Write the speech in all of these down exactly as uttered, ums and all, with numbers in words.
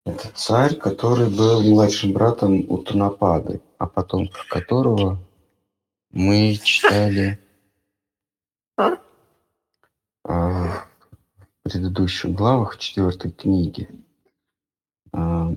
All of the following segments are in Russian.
Это царь, который был младшим братом Утанапады, о потомках которого мы читали а, в предыдущих главах четвертой книги. А,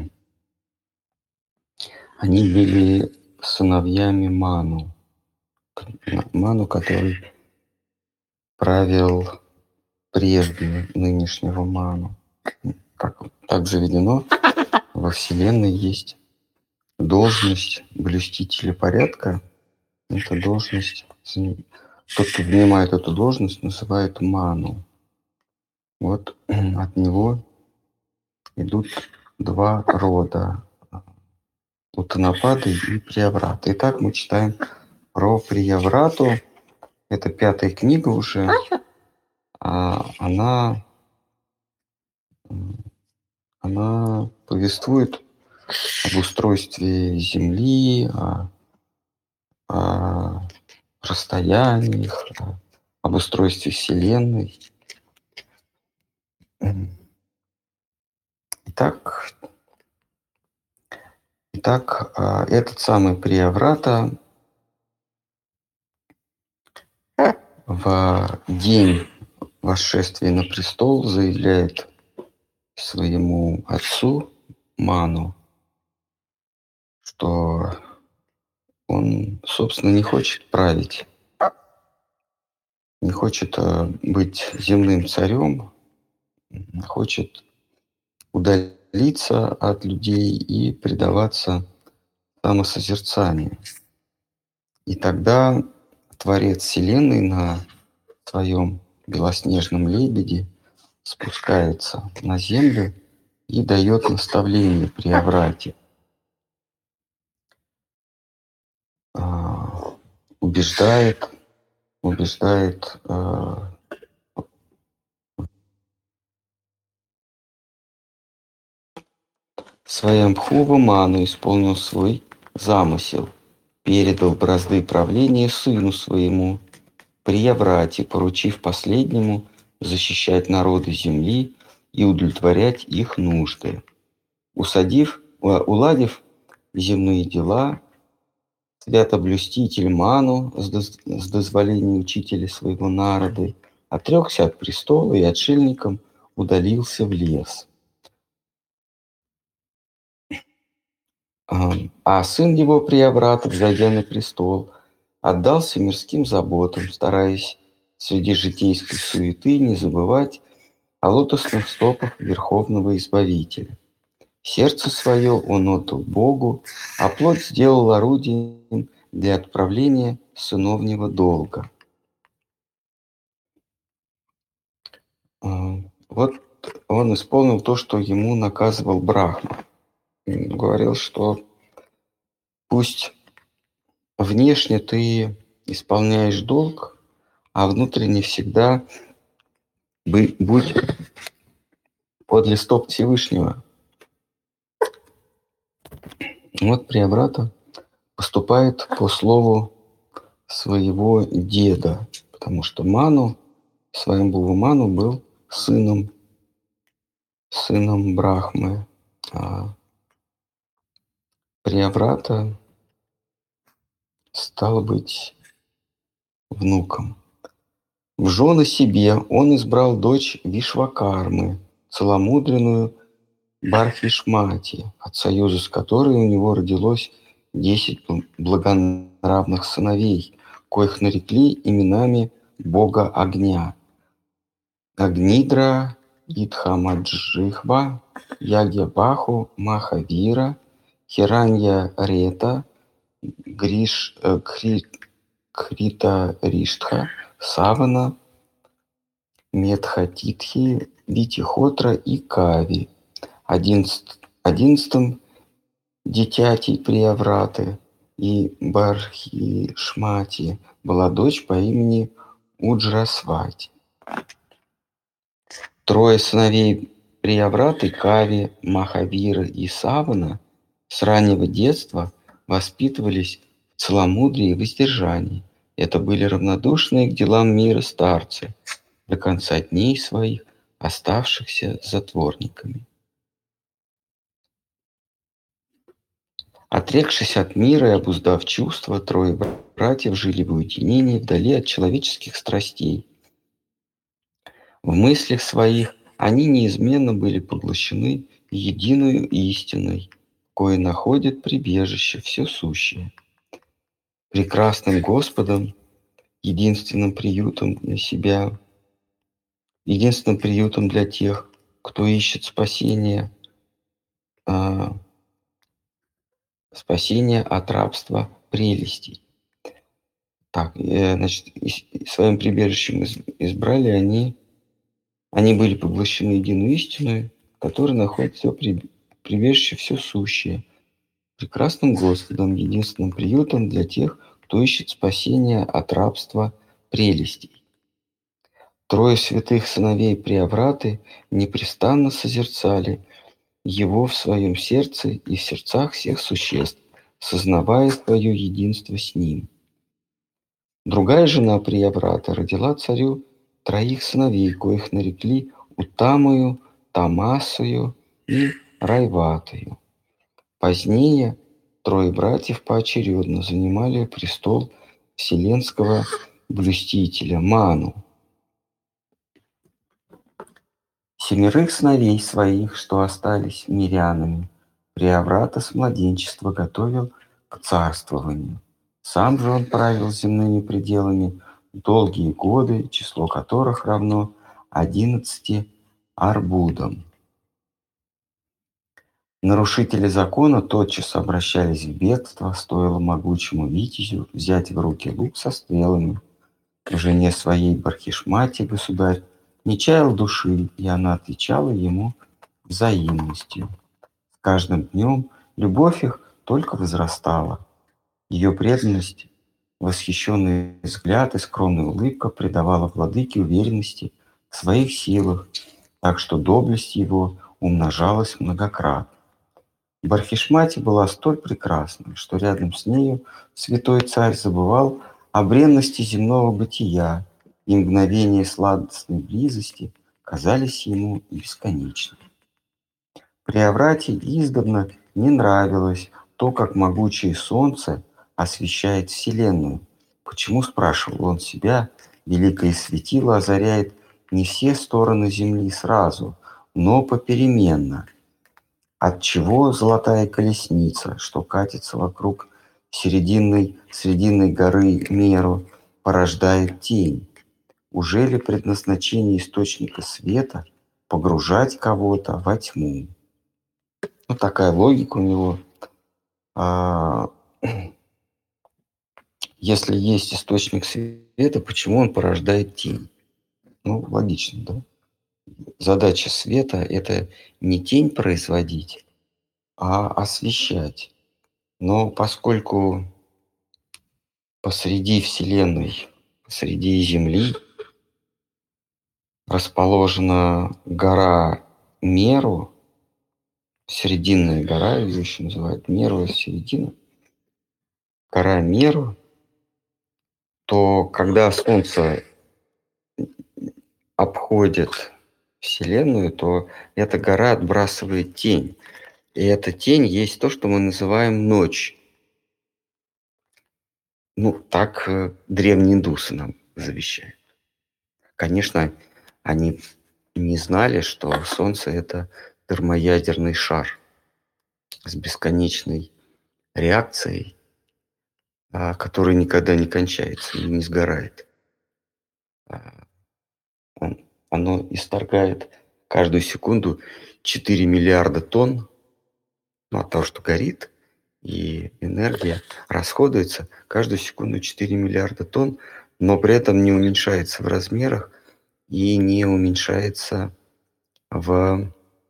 Они были сыновьями Ману, Ману, который правил прежде нынешнего Ману. Так, так заведено, во Вселенной есть должность блюстителя порядка. Это должность, тот, кто занимает эту должность, называют Ману. Вот от него идут два рода: Утанапады и Прияврата. Итак, мы читаем про Прияврату. Это пятая книга уже. А она, она повествует об устройстве Земли, о, о расстояниях, о, об устройстве Вселенной. Итак, итак, этот самый Прияврата в день восшествия на престол заявляет своему отцу Ману, что он, собственно, не хочет править, не хочет быть земным царем, хочет удалиться от людей и предаваться самосозерцанию. И тогда Творец Вселенной на своем белоснежном лебеде спускается на землю и дает наставление Прияврате. А, убеждает, убеждает а, Сваямбхува Ману исполнил свой замысел, передал бразды правления сыну своему, Прияврате, поручив последнему защищать народы земли и удовлетворять их нужды. Усадив, уладив земные дела, святоблюститель Ману с, доз, с дозволения учителя своего народа отрекся от престола и отшельником удалился в лес. А сын его, Прияврата, взойдя на престол, отдался мирским заботам, стараясь среди житейской суеты не забывать о лотосных стопах Верховного Избавителя. Сердце свое он отдал Богу, а плоть сделал орудием для отправления сыновнего долга. Вот он исполнил то, что ему наказывал Брахма. Он говорил, что пусть внешне ты исполняешь долг, а внутренне всегда будь подле стоп Всевышнего. Вот Прияврата поступает по слову своего деда, потому что Ману, Сваямбхува Ману был сыном, сыном Брахмы, а Прияврата стал быть внуком. В жены себе он избрал дочь Вишвакармы, целомудренную Бархишмати, от союза с которой у него родилось десять благонравных сыновей, коих нарекли именами бога огня: Агнидра, Идхамаджихва, Ягьябаху, Махавира, Хиранья Рета, Гриш, э, Кри, Крита Риштха, Савана, Медхатитхи, Витихотра и Кави. Одиннадцать, одиннадцатым дитятей Приявраты и Бархишмати была дочь по имени Уджрасвати. Трое сыновей Приявраты, Кави, Махавира и Савана, с раннего детства воспитывались в целомудрии и воздержании. Это были равнодушные к делам мира старцы, до конца дней своих оставшихся затворниками. Отрекшись от мира и обуздав чувства, трое братьев жили в уединении, вдали от человеческих страстей. В мыслях своих они неизменно были поглощены единую истиной, кое находит прибежище все сущее. Прекрасным Господом, единственным приютом для себя, единственным приютом для тех, кто ищет спасения, а, спасения от рабства прелестей. Так, э, значит, и с- и своим прибежищем из- избрали они, они были поглощены единую истину, которая находит все прибежище, все сущее. Прекрасным Господом, единственным приютом для тех, кто ищет спасения от рабства прелестей. Трое святых сыновей Преобраты непрестанно созерцали его в своем сердце и в сердцах всех существ, сознавая свое единство с ним. Другая жена Преобрата родила царю троих сыновей, коих нарекли Утамою, Тамасою и Райватою. Позднее трое братьев поочередно занимали престол вселенского блюстителя Ману. Семерых сыновей своих, что остались мирянами, Преобрата с младенчества готовил к царствованию. Сам же он правил земными пределами долгие годы, число которых равно одиннадцати арбудам. Нарушители закона тотчас обращались в бегство, стоило могучему витязю взять в руки лук со стрелами. Жене своей Бархишмате государь не чаял души, и она отвечала ему взаимностью. С каждым днем любовь их только возрастала. Ее преданность, восхищенный взгляд и скромная улыбка придавала владыке уверенности в своих силах, так что доблесть его умножалась многократно. Бархишмати была столь прекрасной, что рядом с нею святой царь забывал о бренности земного бытия, и мгновения сладостной близости казались ему бесконечными. Преобрате издавна не нравилось то, как могучее солнце освещает вселенную. Почему, спрашивал он себя, великое светило озаряет не все стороны земли сразу, но попеременно? Отчего золотая колесница, что катится вокруг серединной, срединной горы Меру, порождает тень? Ужели предназначение источника света погружать кого-то во тьму? Вот такая логика у него. А, если есть источник света, почему он порождает тень? Ну, логично, да? Задача света — это не тень производить, а освещать. Но поскольку посреди Вселенной, посреди Земли расположена гора Меру, Серединная гора, ее еще называют Меру, середина, гора Меру, то когда Солнце обходит Вселенную, то эта гора отбрасывает тень. И эта тень есть то, что мы называем ночь. Ну, так э, древние индусы нам завещают. Конечно, они не знали, что Солнце — это термоядерный шар с бесконечной реакцией, а, который никогда не кончается и не сгорает. А, он, оно исторгает каждую секунду четыре миллиарда тонн, ну, от того, что горит, и энергия расходуется каждую секунду четыре миллиарда тонн, но при этом не уменьшается в размерах и не уменьшается в,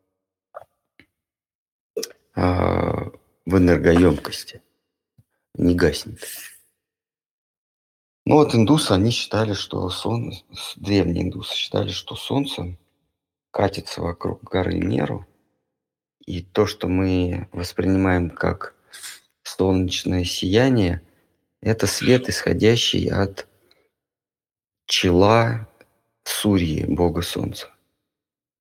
а, в энергоемкости, не гаснет. Ну вот индусы, они считали, что солнце, древние индусы считали, что солнце катится вокруг горы Меру, и то, что мы воспринимаем как солнечное сияние, это свет, исходящий от чела Сурьи, бога солнца.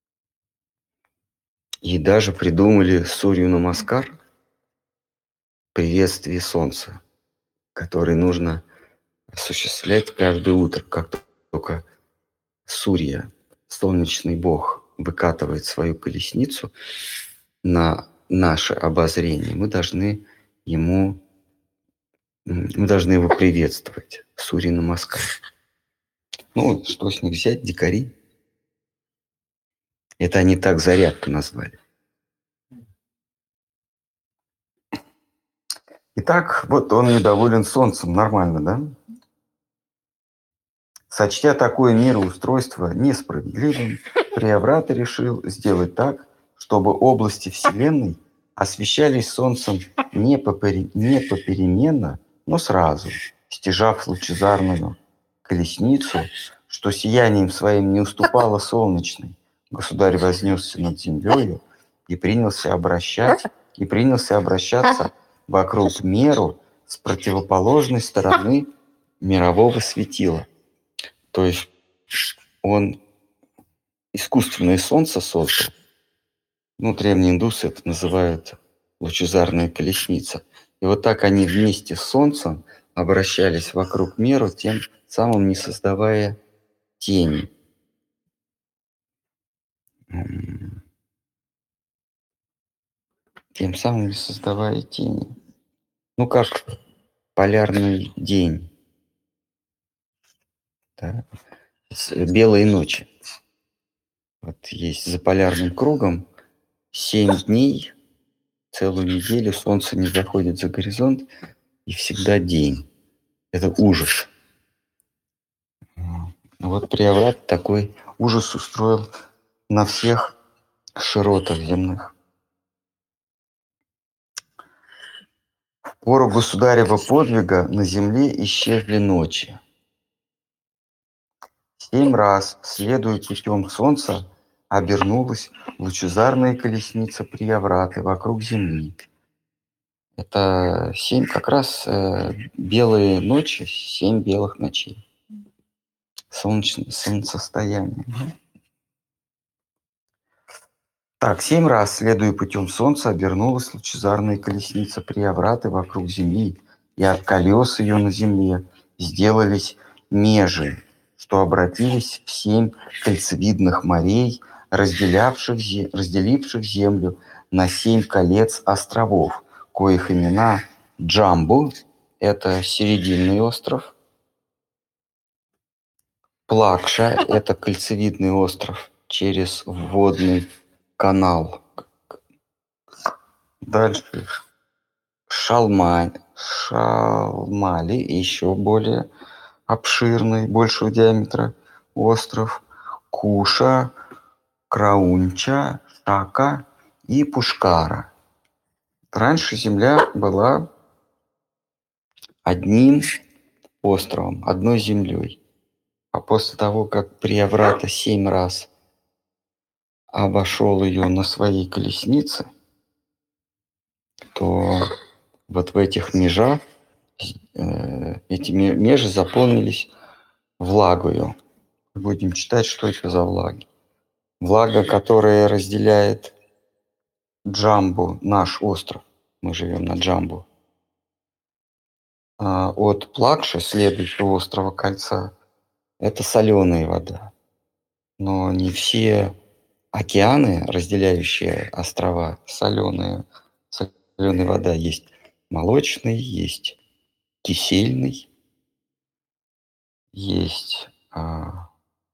И даже придумали Сурью Намаскар, приветствие солнца, который нужно осуществлять каждое утро, как только Сурья, солнечный бог, выкатывает свою колесницу на наше обозрение, мы должны ему, мы должны его приветствовать. Сурья Намаскар. Ну, что с них взять, дикари? Это они так зарядку назвали. Итак, вот он недоволен солнцем, нормально, да? Сочтя такое мироустройство несправедливым, Прияврата решил сделать так, чтобы области Вселенной освещались солнцем не, попери... не попеременно, но сразу, стяжав лучезарную колесницу, что сиянием своим не уступало солнечной. Государь вознесся над землею и принялся обращать, и принялся обращаться вокруг меру с противоположной стороны мирового светила. То есть он искусственное солнце создал. Ну, древние индусы это называют лучезарная колесница. И вот так они вместе с солнцем обращались вокруг меру, тем самым не создавая тени. Тем самым не создавая тени. Ну, как полярный день. Да? Белые ночи. Вот есть за полярным кругом семь дней, целую неделю солнце не заходит за горизонт, и всегда день. Это ужас. Вот Прияврат такой ужас устроил на всех широтах земных. В пору государева подвига на земле исчезли ночи. Семь раз, следуя путем солнца, обернулась лучезарная колесница Приявраты вокруг земли. Это семь как раз э, белые ночи, семь белых ночей. Солнечное солнцестояние. Так, семь раз, следуя путем солнца, обернулась лучезарная колесница Приявраты вокруг земли, и от колес ее на земле сделались межи, что обратились в семь кольцевидных морей, разделявших, разделивших землю на семь колец островов, коих имена Джамбу – это серединный остров, Плакша – это кольцевидный остров через водный канал. Дальше Шалмаль, Шалмали, еще более обширный, большего диаметра остров, Куша, Краунча, Шака и Пушкара. Раньше земля была одним островом, одной землей. А после того, как Прияврата семь раз обошел ее на своей колеснице, то вот в этих межах э, эти межи заполнились влагою. Будем читать, что это за влаги. Влага, которая разделяет Джамбу, наш остров, мы живем на Джамбу, а от Плакши, следующего острова Кольца, это соленая вода. Но не все океаны, разделяющие острова, соленые. Соленая вода есть молочный, есть кисельный, есть а,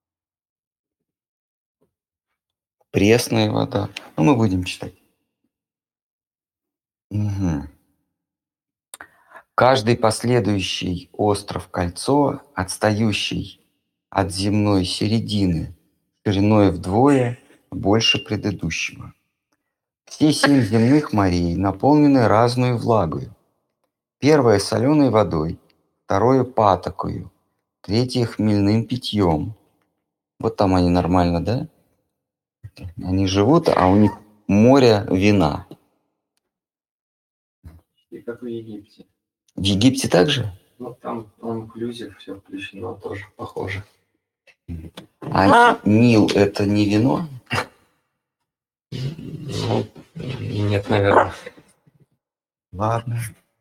пресная вода. Ну, мы будем читать. Угу. Каждый последующий остров-кольцо, отстающий от земной середины, шириной вдвое больше предыдущего. Все семь земных морей наполнены разной влагой. Первое – соленой водой, второе – патокою, третье – хмельным питьем. Вот там они нормально, да? Они живут, а у них море вина. И как в Египте. В Египте также? Ну, там all-inclusive, все включено, тоже похоже. А Нил – это не вино? Ну, нет, наверное. Ладно.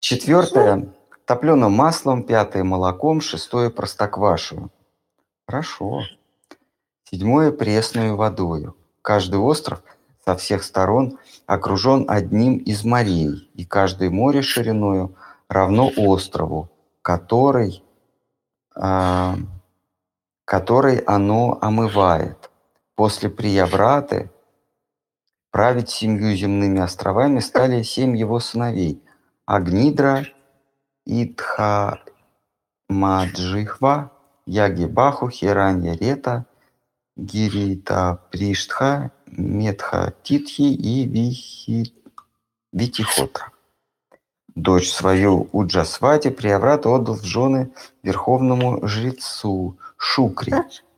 Четвертое – топленым маслом, пятое – молоком, шестое – простоквашею. Хорошо. Седьмое – пресную водою. Каждый остров со всех сторон окружен одним из морей, и каждое море шириною равно острову, который, а, который оно омывает. После Приявраты править семью земными островами стали семь его сыновей – Агнидра, Идхамаджихва, Ягибаху, Хиранья-Рета, Гирита-Приштха, Медха-Титхи и Вихи... Витихотра. Дочь свою Уджасвати Прияврата отдал в жены верховному жрецу Шукри.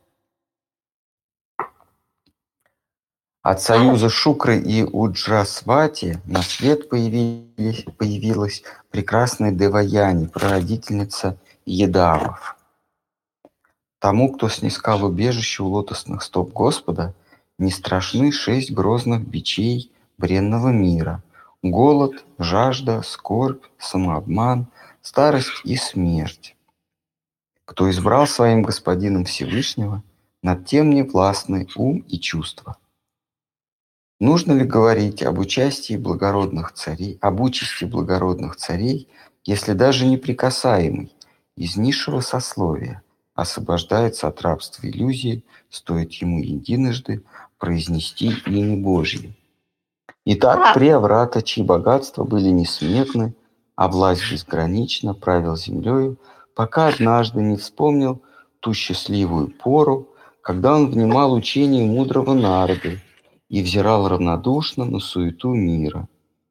От союза Шукры и Уджасвати на свет появились, появилась прекрасная Деваяни, прародительница Едавов. Тому, кто снискал убежище у лотосных стоп Господа, не страшны шесть грозных бичей бренного мира: голод, жажда, скорбь, самообман, старость и смерть. Кто избрал своим господином Всевышнего, над тем не властны ум и чувства. Нужно ли говорить об участии благородных царей, об участи благородных царей, если даже неприкасаемый из низшего сословия освобождается от рабства иллюзии, стоит ему единожды произнести имя Божье? Итак, Прияврата, чьи богатства были несметны, а власть безгранична, правил землею, пока однажды не вспомнил ту счастливую пору, когда он внимал учению мудрого Нарды и взирал равнодушно на суету мира.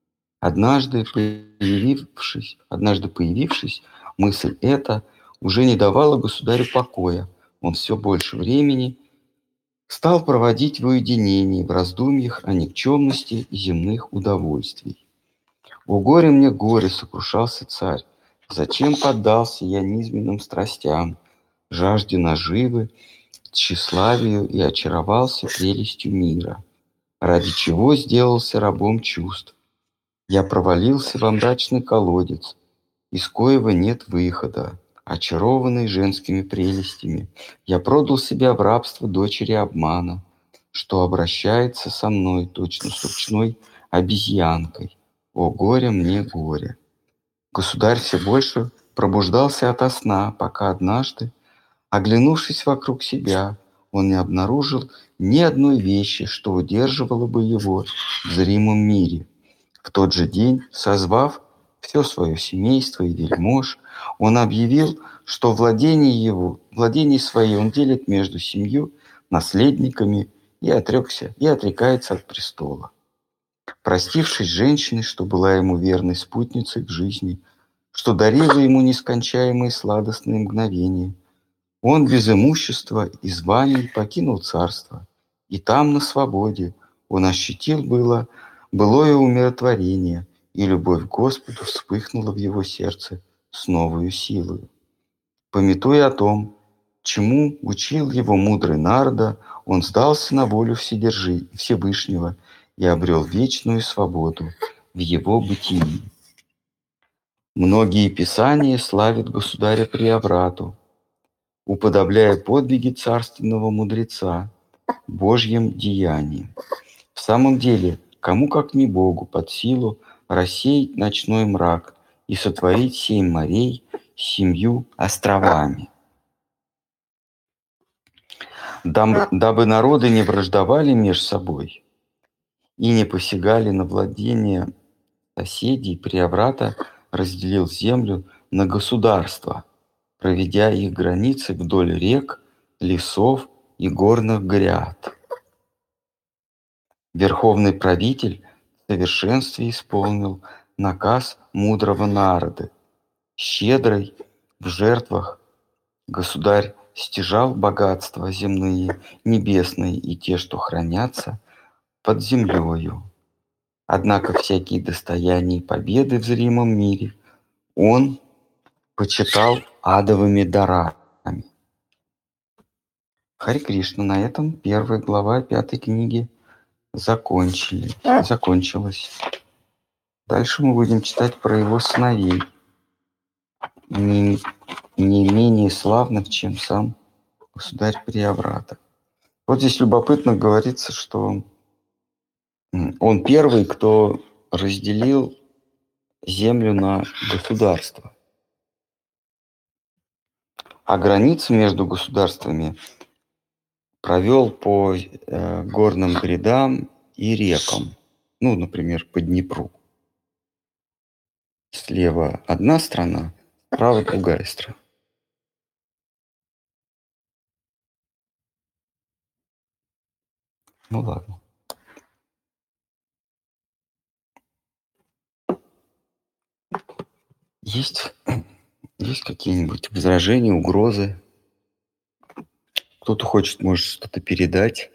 Однажды появившись, однажды появившись, мысль эта уже не давала государю покоя. Он все больше времени стал проводить в уединении, в раздумьях о никчемности земных удовольствий. «О горе мне, горе!» — сокрушался царь. «Зачем поддался я низменным страстям, жажде наживы, тщеславию и очаровался прелестью мира? Ради чего сделался рабом чувств? Я провалился во мрачный колодец, из коего нет выхода. Очарованный женскими прелестями, я продал себя в рабство дочери обмана, что обращается со мной точно с ручной обезьянкой. О горе мне, горе!» Государь все больше пробуждался ото сна, пока однажды, оглянувшись вокруг себя, он не обнаружил ни одной вещи, что удерживало бы его в зримом мире. В тот же день, созвав все свое семейство и вельмож, он объявил, что владение его, владение свои он делит между семью наследниками и отрекся, и отрекается от престола. Простившись с женщиной, что была ему верной спутницей в жизни, что дарила ему нескончаемые сладостные мгновения, он без имущества и званий покинул царство, и там, на свободе, он ощутил было былое умиротворение, и любовь к Господу вспыхнула в его сердце с новою силою. Памятуя о том, чему учил его мудрый Нарда, он сдался на волю Вседержи, Всевышнего и обрел вечную свободу в его бытии. Многие писания славят государя Прияврату, уподобляя подвиги царственного мудреца Божьим деяниям. В самом деле, кому как не Богу под силу рассеять ночной мрак и сотворить семь морей с семью островами, дабы народы не враждовали между собой и не посягали на владения соседей. Прияврата разделил землю на государства, проведя их границы вдоль рек, лесов и горных гряд. Верховный правитель в совершенстве исполнил наказ мудрого Нарды. Щедрый в жертвах государь стяжал богатства земные, небесные и те, что хранятся под землею. Однако всякие достояния и победы в зримом мире он почитал адовыми дарами. Харе Кришна. На этом первая глава пятой книги закончили, закончилась. Дальше мы будем читать про его сыновей, не, не менее славных, чем сам государь Приоврата. Вот здесь любопытно говорится, что он первый, кто разделил землю на государства. А границы между государствами провел по э, горным грядам и рекам. Ну, например, по Днепру. Слева одна страна, справа другая страна. Ну ладно. Есть, есть какие-нибудь возражения, угрозы? Кто-то хочет, может, что-то передать.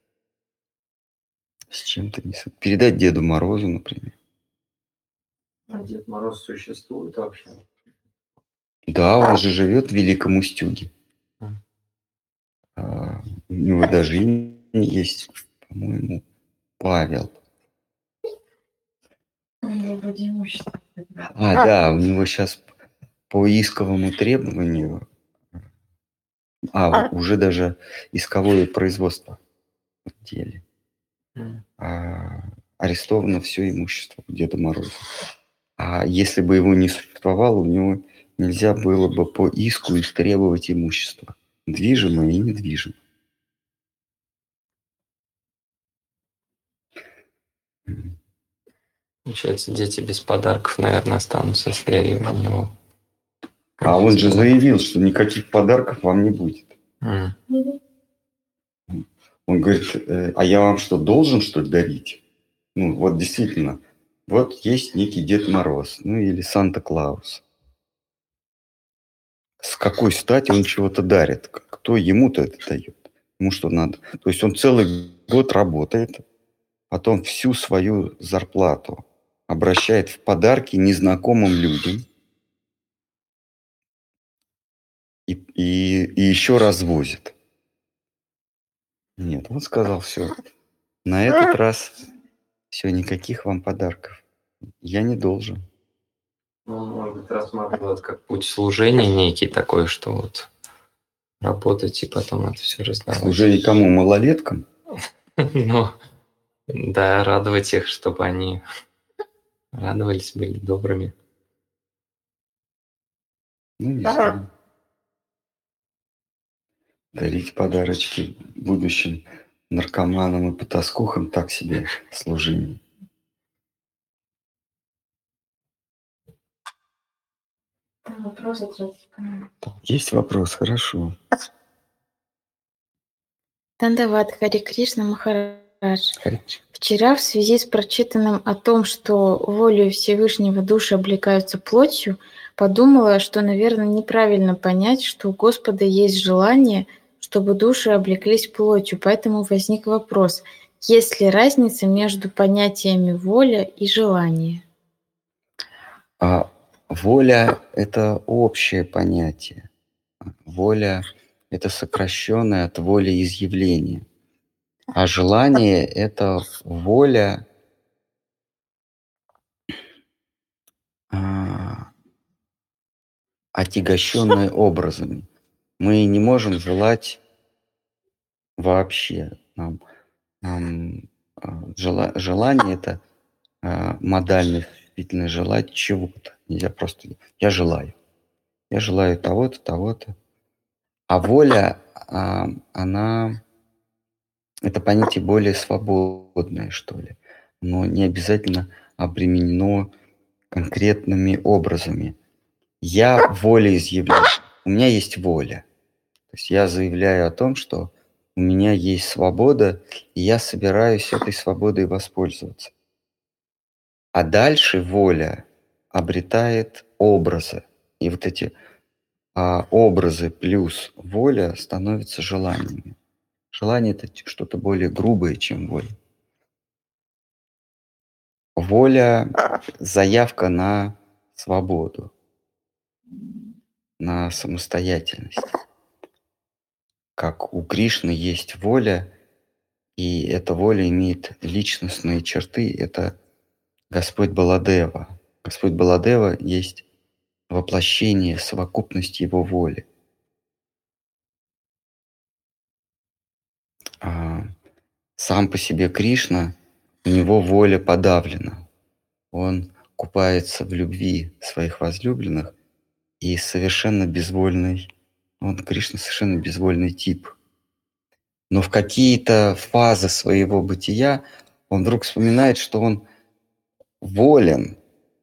С чем-то не со- передать Деду Морозу, например. А Дед Мороз существует вообще? Да, он же живет в Великом Устюге. М. А, у него даже имя есть, по-моему, Павел. А, да, у него сейчас по исковому требованию, а, уже даже исковое производство в деле. М. А, арестовано все имущество у Деда Мороза. А если бы его не существовало, у него нельзя было бы по иску истребовать имущество. Движимое и недвижимое. М. Получается, дети без подарков, наверное, останутся, если у него... А он же заявил, что никаких подарков вам не будет. М. Он говорит, э, а я вам что, должен, что ли, дарить? Ну, вот действительно, вот есть некий Дед Мороз, ну или Санта-Клаус. С какой стати он чего-то дарит? Кто ему-то это дает? Ему что надо? То есть он целый год работает, потом всю свою зарплату обращает в подарки незнакомым людям и, и, и еще развозит. Нет, он сказал, все, на этот раз все, никаких вам подарков. Я не должен. Ну, он, может быть, рассматривал это как путь служения некий такой, что вот работать и потом это все раздавать. Служение кому? Малолеткам? Ну, да, радовать их, чтобы они радовались, были добрыми. Ну, не знаю. Дарить подарочки будущим наркоманам и потаскухам так себе служение. Вопрос ответить. Есть вопрос, хорошо. Дандават Хари Кришна Махарадж. Хорошо. Вчера в связи с прочитанным о том, что волею Всевышнего души облекаются плотью, подумала, что, наверное, неправильно понять, что у Господа есть желание, чтобы души облеклись плотью. Поэтому возник вопрос, есть ли разница между понятиями воля и желание? А воля – это общее понятие. Воля – это сокращенное от воли изъявления. А желание – это воля, а, отягощенная образами. Мы не можем желать вообще. Нам, нам, а, жела- желание – это а, модальное, существительное желать чего-то. Нельзя просто «я желаю». Я желаю того-то, того-то. А воля, а, она, это понятие более свободное, что ли. Но не обязательно обременено конкретными образами. Я волеизъявляю. У меня есть воля. То есть я заявляю о том, что у меня есть свобода, и я собираюсь этой свободой воспользоваться. А дальше воля обретает образы. И вот эти а, образы плюс воля становятся желаниями. Желание – это что-то более грубое, чем воля. Воля – заявка на свободу, на самостоятельность. Как у Кришны есть воля, и эта воля имеет личностные черты. Это Господь Баладева. Господь Баладева есть воплощение, совокупность Его воли. А сам по себе Кришна, у него воля подавлена. Он купается в любви своих возлюбленных и совершенно безвольный, он, Кришна, совершенно безвольный тип. Но в какие-то фазы своего бытия он вдруг вспоминает, что он волен,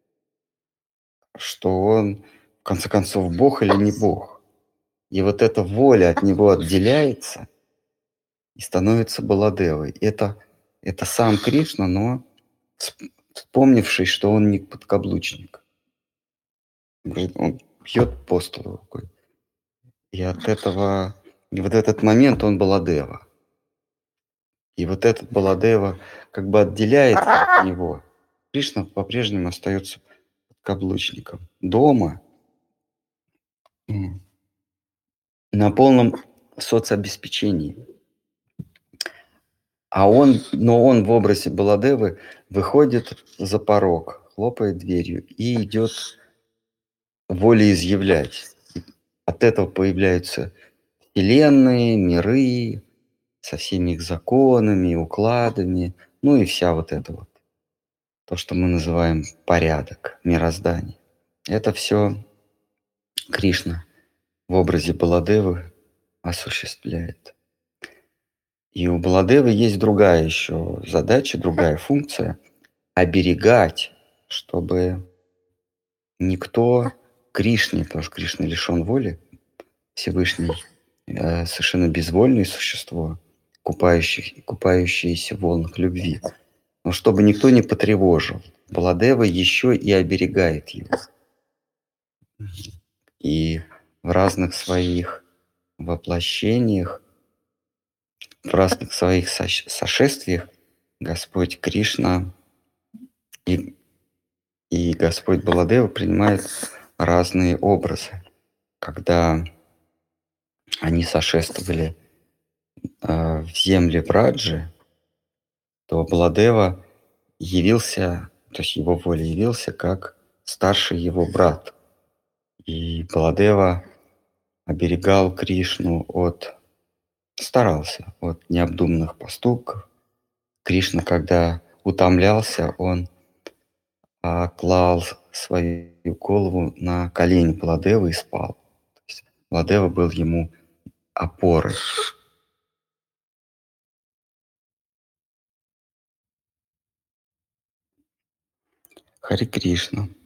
что он, в конце концов, Бог или не Бог. И вот эта воля от него отделяется и становится Баладевой. Это, это сам Кришна, но вспомнивший, что он не подкаблучник. Он бьет по столу рукой. И от этого, и вот этот момент он Баладева. И вот этот Баладева как бы отделяется от него. Кришна по-прежнему остается подкаблучником. Дома на полном соцобеспечении. А он, но он в образе Баладевы выходит за порог, хлопает дверью и идет волеизъявлять. От этого появляются вселенные, миры со всеми их законами, укладами, ну и вся вот эта вот, то, что мы называем порядок, мироздание. Это все Кришна в образе Баладевы осуществляет. И у Баладевы есть другая еще задача, другая функция – оберегать, чтобы никто Кришне, потому что Кришна лишен воли, Всевышний, э, совершенно безвольное существо, купающий, купающееся в волнах любви, но чтобы никто не потревожил. Баладева еще и оберегает его. И в разных своих воплощениях, в разных своих сошествиях Господь Кришна и, и Господь Баладева принимают разные образы. Когда они сошествовали э, в земле Браджи, то Баладева явился, то есть его воля явился как старший его брат. И Баладева оберегал Кришну от, старался от необдуманных поступков. Кришна, когда утомлялся, он а, клал свою голову на колени Баладевы и спал. То есть Баладева был ему опорой. Харе Кришна.